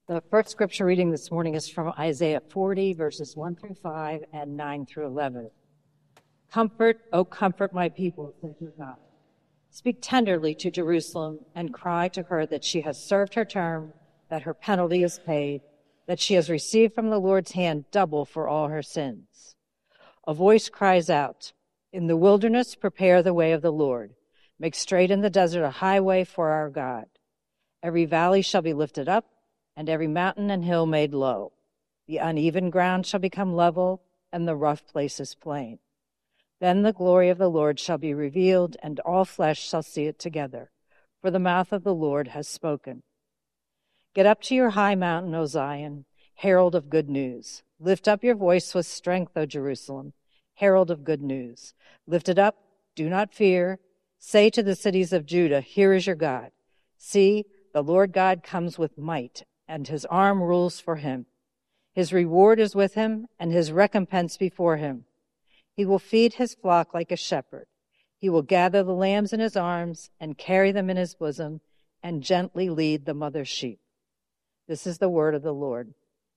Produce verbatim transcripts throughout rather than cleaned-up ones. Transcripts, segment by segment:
The first scripture reading this morning is from Isaiah forty, verses one through five and nine through eleven. Comfort, O comfort my people, says your God. Speak tenderly to Jerusalem and cry to her that she has served her term, that her penalty is paid, that she has received from the Lord's hand double for all her sins. A voice cries out, in the wilderness prepare the way of the Lord. Make straight in the desert a highway for our God. Every valley shall be lifted up, and every mountain and hill made low. The uneven ground shall become level, and the rough places plain. Then the glory of the Lord shall be revealed, and all flesh shall see it together, for the mouth of the Lord has spoken. Get up to your high mountain, O Zion, herald of good news. Lift up your voice with strength, O Jerusalem, herald of good news. Lift it up, do not fear. Say to the cities of Judah, here is your God. See, the Lord God comes with might, and his arm rules for him. His reward is with him, and his recompense before him. He will feed his flock like a shepherd. He will gather the lambs in his arms and carry them in his bosom and gently lead the mother sheep. This is the word of the Lord.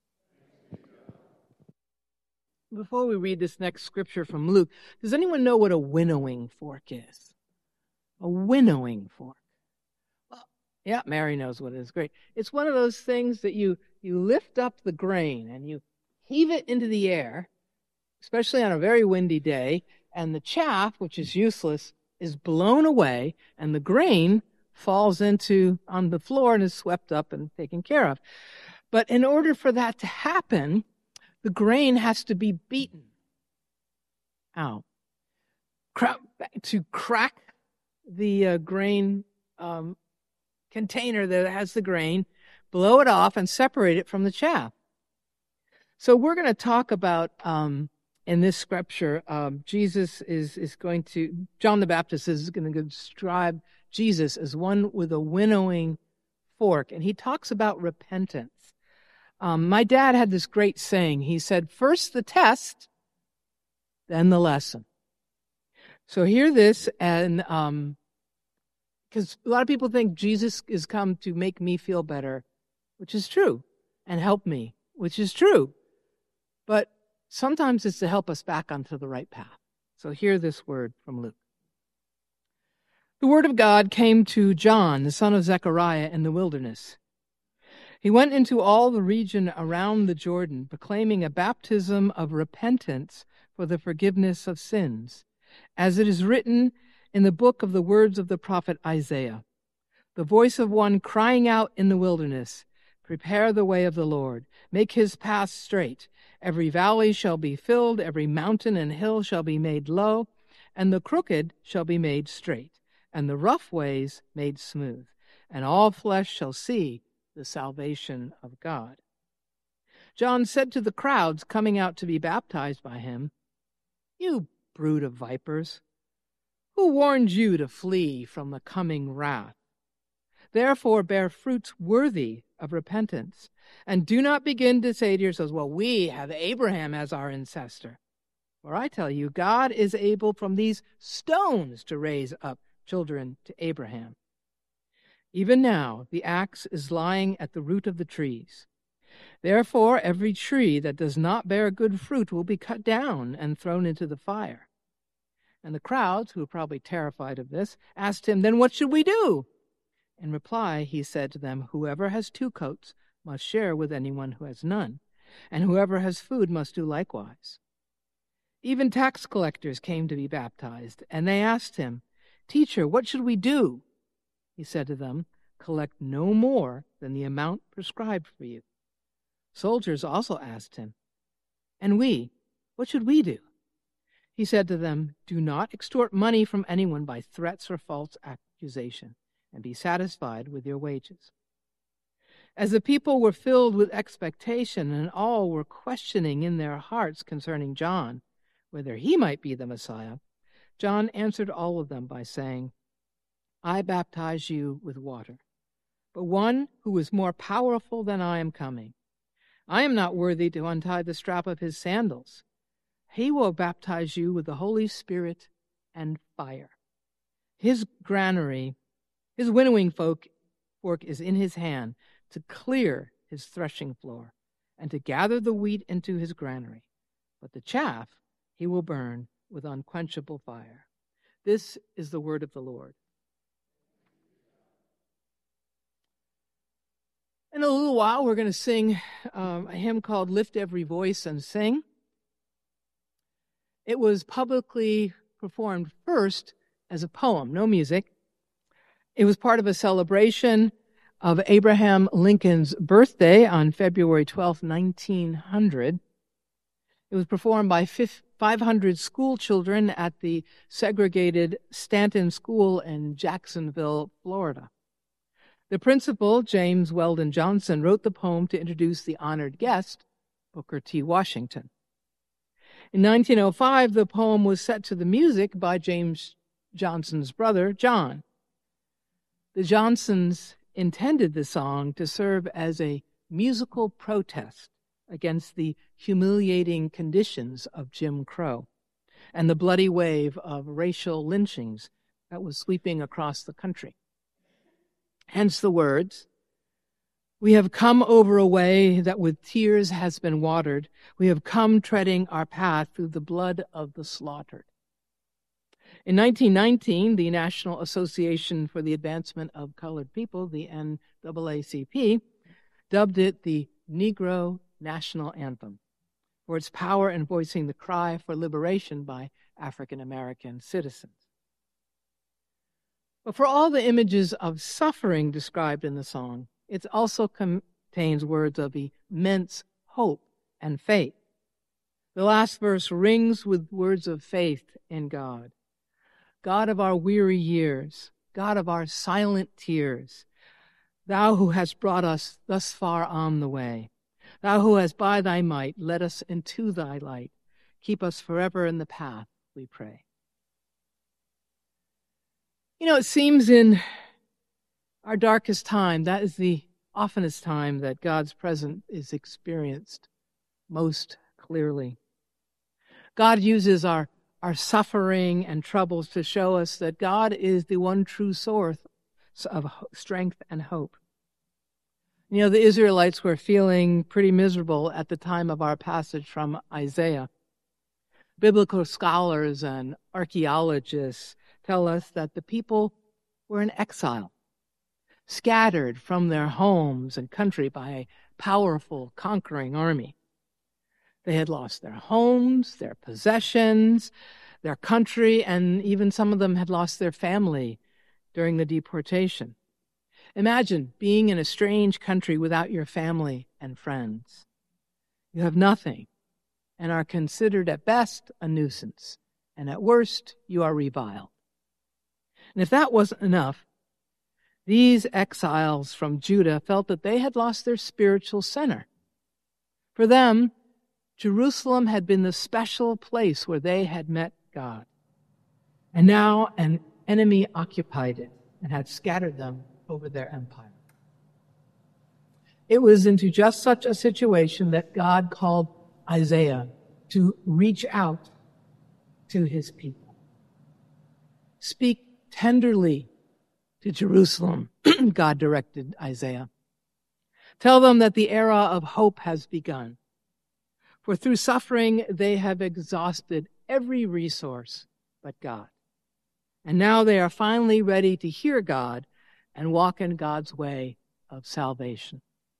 Before we read this next scripture from Luke, does anyone know what a winnowing fork is? A winnowing fork. Well, yeah, Mary knows what it is. Great. It's one of those things that you, you lift up the grain and you heave it into the air, especially on a very windy day, and the chaff, which is useless, is blown away, and the grain falls into on the floor and is swept up and taken care of. But in order for that to happen, the grain has to be beaten out. Cra- to crack the uh, grain um, container that has the grain, blow it off, and separate it from the chaff. So we're going to talk about... Um, In this scripture, um, Jesus is, is going to, John the Baptist is going to describe Jesus as one with a winnowing fork, and he talks about repentance. Um, my dad had this great saying. He said, first the test, then the lesson. So hear this, and um, because a lot of people think Jesus is come to make me feel better, which is true, and help me, which is true. But sometimes it's to help us back onto the right path. So hear this word from Luke. The word of God came to John, the son of Zechariah, in the wilderness. He went into all the region around the Jordan, proclaiming a baptism of repentance for the forgiveness of sins, as it is written in the book of the words of the prophet Isaiah. The voice of one crying out in the wilderness, prepare the way of the Lord, make his path straight. Every valley shall be filled, every mountain and hill shall be made low, and the crooked shall be made straight, and the rough ways made smooth, and all flesh shall see the salvation of God. John said to the crowds coming out to be baptized by him, you brood of vipers, who warned you to flee from the coming wrath? Therefore bear fruits worthy of repentance, and do not begin to say to yourselves, well, we have Abraham as our ancestor. For I tell you, God is able from these stones to raise up children to Abraham. Even now the axe is lying at the root of the trees. Therefore every tree that does not bear good fruit will be cut down and thrown into the fire. And the crowds, who were probably terrified of this, asked him, then what should we do? In reply, he said to them, whoever has two coats must share with anyone who has none, and whoever has food must do likewise. Even tax collectors came to be baptized, and they asked him, Teacher, what should we do? He said to them, collect no more than the amount prescribed for you. Soldiers also asked him, and we, what should we do? He said to them, do not extort money from anyone by threats or false accusation, and be satisfied with your wages. As the people were filled with expectation, and all were questioning in their hearts concerning John, whether he might be the Messiah, John answered all of them by saying, I baptize you with water, but one who is more powerful than I am coming. I am not worthy to untie the strap of his sandals. He will baptize you with the Holy Spirit and fire. His granary, his winnowing fork is in his hand to clear his threshing floor, and to gather the wheat into his granary. But the chaff he will burn with unquenchable fire. This is the word of the Lord. In a little while, we're going to sing um, a hymn called Lift Every Voice and Sing. It was publicly performed first as a poem, no music. It was part of a celebration of Abraham Lincoln's birthday on February twelfth, nineteen hundred. It was performed by five hundred school children at the segregated Stanton School in Jacksonville, Florida. The principal, James Weldon Johnson, wrote the poem to introduce the honored guest, Booker T. Washington. In nineteen oh five, the poem was set to the music by James Johnson's brother, John. The Johnsons intended the song to serve as a musical protest against the humiliating conditions of Jim Crow and the bloody wave of racial lynchings that was sweeping across the country. Hence the words, "We have come over a way that with tears has been watered. We have come treading our path through the blood of the slaughtered." In nineteen nineteen, the National Association for the Advancement of Colored People, the N double A C P, dubbed it the Negro National Anthem for its power in voicing the cry for liberation by African American citizens. But for all the images of suffering described in the song, it also contains words of immense hope and faith. The last verse rings with words of faith in God. God of our weary years, God of our silent tears, thou who hast brought us thus far on the way, thou who hast by thy might led us into thy light, keep us forever in the path, we pray. You know, it seems in our darkest time, that is the oftenest time that God's presence is experienced most clearly. God uses our, our suffering and troubles to show us that God is the one true source of strength and hope. You know, the Israelites were feeling pretty miserable at the time of our passage from Isaiah. Biblical scholars and archaeologists tell us that the people were in exile, scattered from their homes and country by a powerful, conquering army. They had lost their homes, their possessions, their country, and even some of them had lost their family during the deportation. Imagine being in a strange country without your family and friends. You have nothing and are considered at best a nuisance, and at worst you are reviled. And if that wasn't enough, these exiles from Judah felt that they had lost their spiritual center. For them, Jerusalem had been the special place where they had met God. And now an enemy occupied it and had scattered them over their empire. It was into just such a situation that God called Isaiah to reach out to his people. Speak tenderly to Jerusalem, God directed Isaiah. Tell them that the era of hope has begun. For through suffering, they have exhausted every resource but God. And now they are finally ready to hear God and walk in God's way of salvation.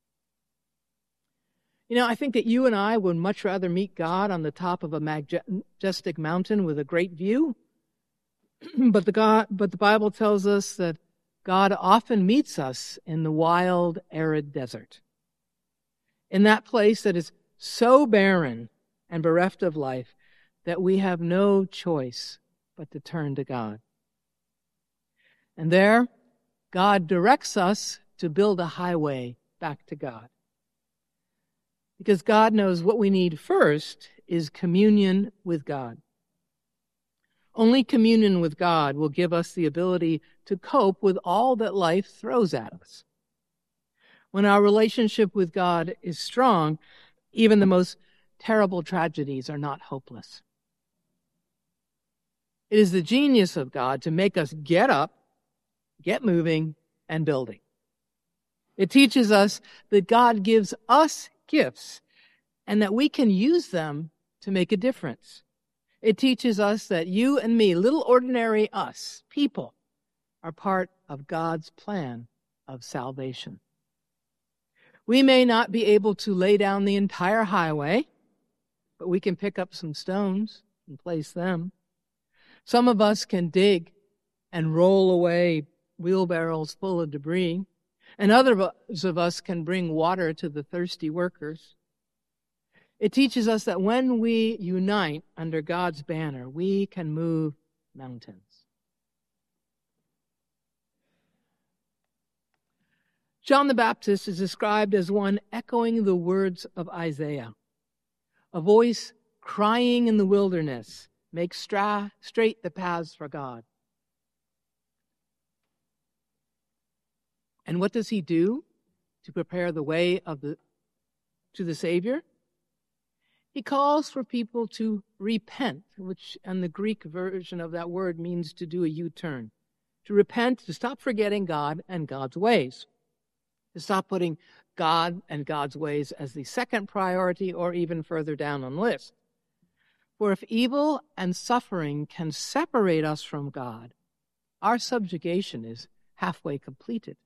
You know, I think that you and I would much rather meet God on the top of a majestic mountain with a great view. But the God, but the Bible tells us that God often meets us in the wild, arid desert. In that place that is so barren and bereft of life that we have no choice but to turn to God. And there, God directs us to build a highway back to God. Because God knows what we need first is communion with God. Only communion with God will give us the ability to cope with all that life throws at us. When our relationship with God is strong, even the most terrible tragedies are not hopeless. It is the genius of God to make us get up, get moving, and building. It teaches us that God gives us gifts and that we can use them to make a difference. It teaches us that you and me, little ordinary us, people, are part of God's plan of salvation. We may not be able to lay down the entire highway, but we can pick up some stones and place them. Some of us can dig and roll away wheelbarrows full of debris, and others of us can bring water to the thirsty workers. It teaches us that when we unite under God's banner, we can move mountains. John the Baptist is described as one echoing the words of Isaiah, a voice crying in the wilderness, make stra- straight the paths for God. And what does he do to prepare the way of the to the Savior? He calls for people to repent, which in the Greek version of that word means to do a U-turn. To repent, to stop forgetting God and God's ways. To stop putting God and God's ways as the second priority or even further down on the list. For if evil and suffering can separate us from God, our subjugation is halfway completed.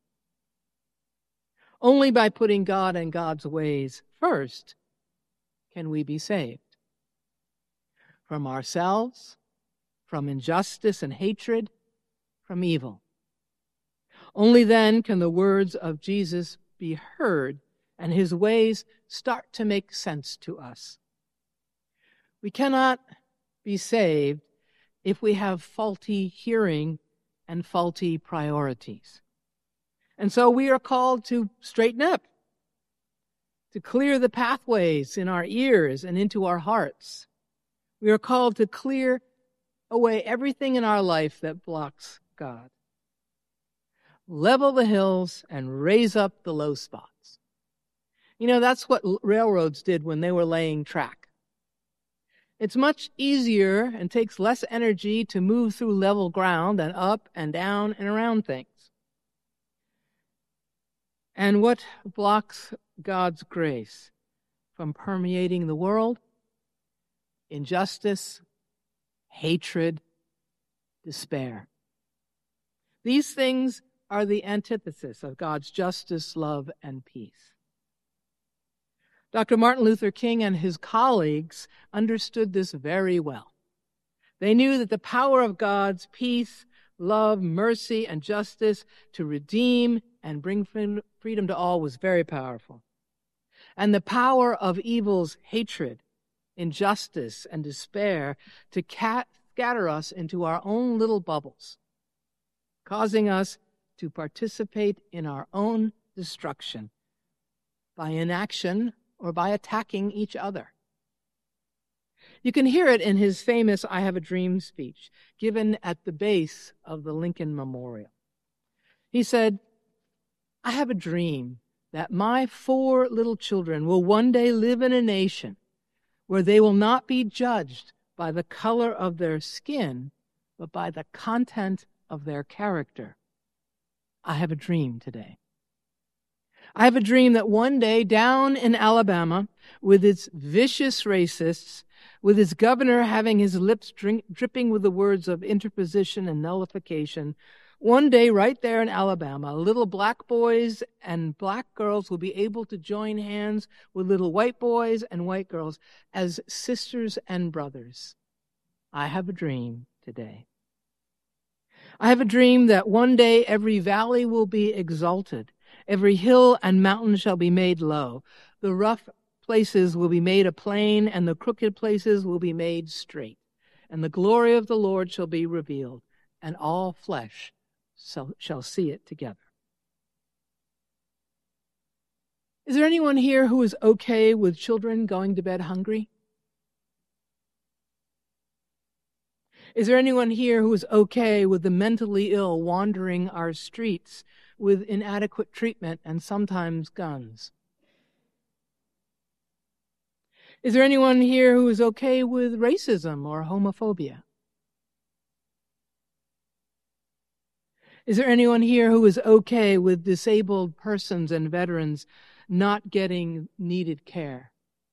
Only by putting God and God's ways first can we be saved. From ourselves, from injustice and hatred, from evil. Only then can the words of Jesus be heard and his ways start to make sense to us. We cannot be saved if we have faulty hearing and faulty priorities. And so we are called to straighten up, to clear the pathways in our ears and into our hearts. We are called to clear away everything in our life that blocks God. Level the hills and raise up the low spots. You know, that's what railroads did when they were laying track. It's much easier and takes less energy to move through level ground than up and down and around things. And what blocks God's grace from permeating the world? Injustice, hatred, despair. These things are the antithesis of God's justice, love, and peace. Doctor Martin Luther King and his colleagues understood this very well. They knew that the power of God's peace, love, mercy, and justice to redeem and bring freedom to all was very powerful. And the power of evil's hatred, injustice, and despair to cat- scatter us into our own little bubbles, causing us to participate in our own destruction by inaction or by attacking each other. You can hear it in his famous I Have a Dream speech, given at the base of the Lincoln Memorial. He said, I have a dream that my four little children will one day live in a nation where they will not be judged by the color of their skin, but by the content of their character. I have a dream today. I have a dream that one day down in Alabama, with its vicious racists, with its governor having his lips drink, dripping with the words of interposition and nullification, one day right there in Alabama, little black boys and black girls will be able to join hands with little white boys and white girls as sisters and brothers. I have a dream today. I have a dream that one day every valley will be exalted, every hill and mountain shall be made low, the rough places will be made a plain, and the crooked places will be made straight, and the glory of the Lord shall be revealed, and all flesh shall, shall see it together. Is there anyone here who is okay with children going to bed hungry? Is there anyone here who is okay with the mentally ill wandering our streets with inadequate treatment and sometimes guns? Is there anyone here who is okay with racism or homophobia? Is there anyone here who is okay with disabled persons and veterans not getting needed care?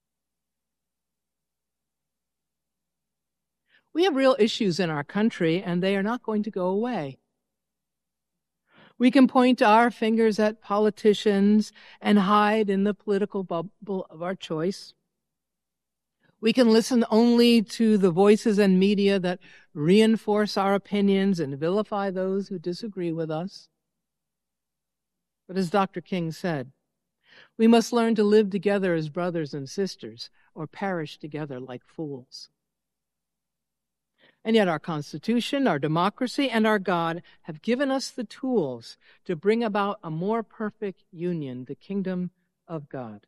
We have real issues in our country, and they are not going to go away. We can point our fingers at politicians and hide in the political bubble of our choice. We can listen only to the voices and media that reinforce our opinions and vilify those who disagree with us. But as Doctor King said, we must learn to live together as brothers and sisters, or perish together like fools. And yet our Constitution, our democracy, and our God have given us the tools to bring about a more perfect union, the kingdom of God.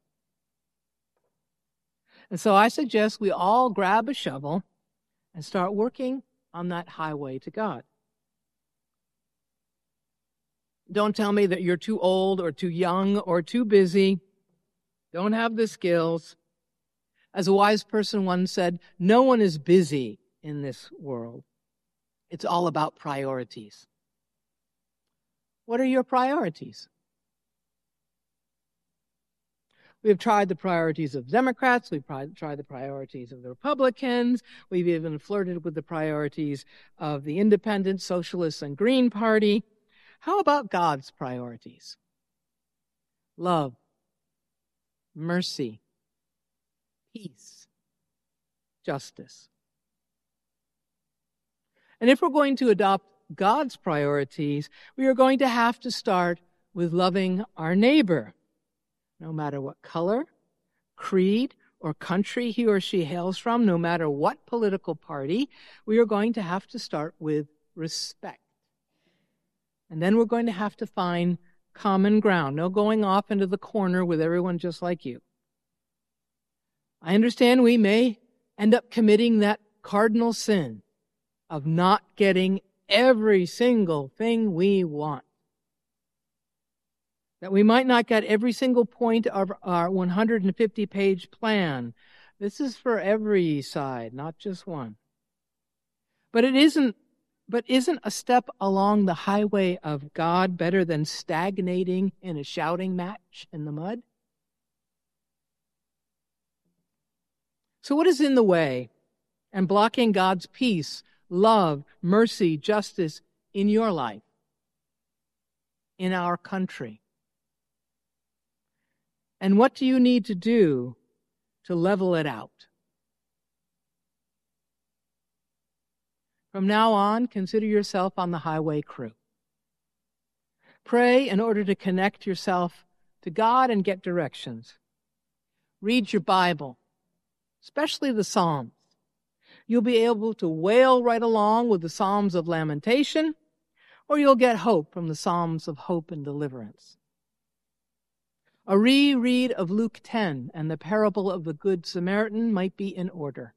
And so I suggest we all grab a shovel and start working on that highway to God. Don't tell me that you're too old or too young or too busy, don't have the skills. As a wise person once said, no one is busy in this world. It's all about priorities. What are your priorities? We've tried the priorities of Democrats. We've tried the priorities of the Republicans. We've even flirted with the priorities of the Independent, Socialists, and Green Party. How about God's priorities? Love, mercy, peace, justice. And if we're going to adopt God's priorities, we are going to have to start with loving our neighbor, no matter what color, creed, or country he or she hails from, no matter what political party. We are going to have to start with respect. And then we're going to have to find common ground, no going off into the corner with everyone just like you. I understand we may end up committing that cardinal sin of not getting every single thing we want. That we might not get every single point of our one hundred fifty page plan. This is for every side, not just one. But it isn't, but isn't a step along the highway of God better than stagnating in a shouting match in the mud? So what is in the way and blocking God's peace, love, mercy, justice in your life, in our country? And what do you need to do to level it out? From now on, consider yourself on the highway crew. Pray in order to connect yourself to God and get directions. Read your Bible, especially the Psalms. You'll be able to wail right along with the Psalms of lamentation, or you'll get hope from the Psalms of hope and deliverance. A reread of Luke ten and the parable of the Good Samaritan might be in order.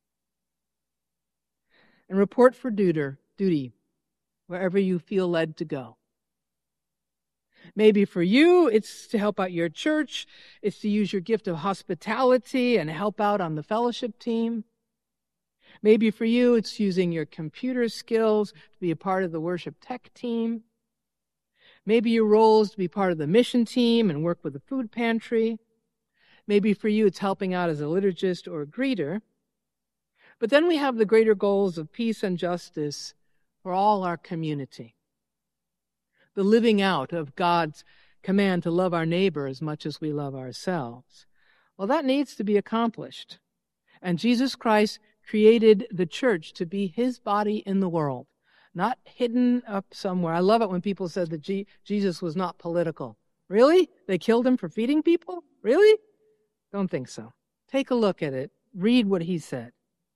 And report for duty wherever you feel led to go. Maybe for you, it's to help out your church. It's to use your gift of hospitality and help out on the fellowship team. Maybe for you, it's using your computer skills to be a part of the worship tech team. Maybe your role is to be part of the mission team and work with the food pantry. Maybe for you, it's helping out as a liturgist or a greeter. But then we have the greater goals of peace and justice for all our community. The living out of God's command to love our neighbor as much as we love ourselves. Well, that needs to be accomplished. And Jesus Christ created the church to be his body in the world, not hidden up somewhere. I love it when people said that G- Jesus was not political. Really? They killed him for feeding people? Really? Don't think so. Take a look at it. Read what he said.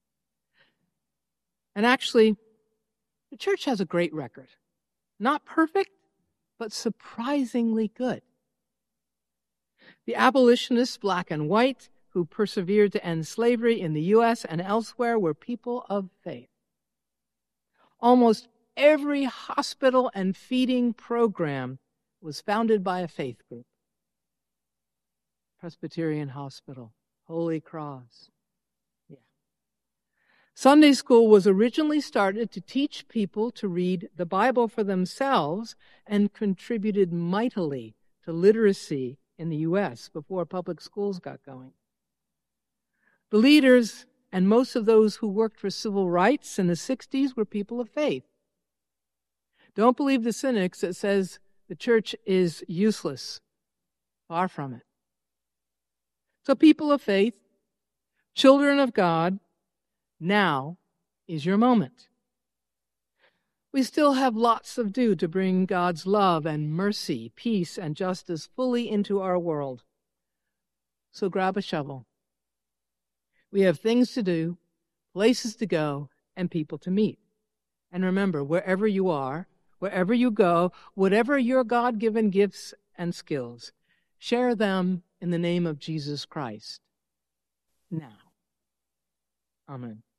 And actually, the church has a great record. Not perfect, but surprisingly good. The abolitionists, black and white, who persevered to end slavery in the U S and elsewhere were people of faith. Almost every hospital and feeding program was founded by a faith group. Presbyterian Hospital, Holy Cross. Yeah. Sunday school was originally started to teach people to read the Bible for themselves and contributed mightily to literacy in the U S before public schools got going. The leaders and most of those who worked for civil rights in the sixties were people of faith. Don't believe the cynics that says the church is useless. Far from it. So people of faith, children of God, now is your moment. We still have lots of do to bring God's love and mercy, peace and justice fully into our world. So grab a shovel. We have things to do, places to go, and people to meet. And remember, wherever you are, wherever you go, whatever your God-given gifts and skills, share them in the name of Jesus Christ. Now. Amen.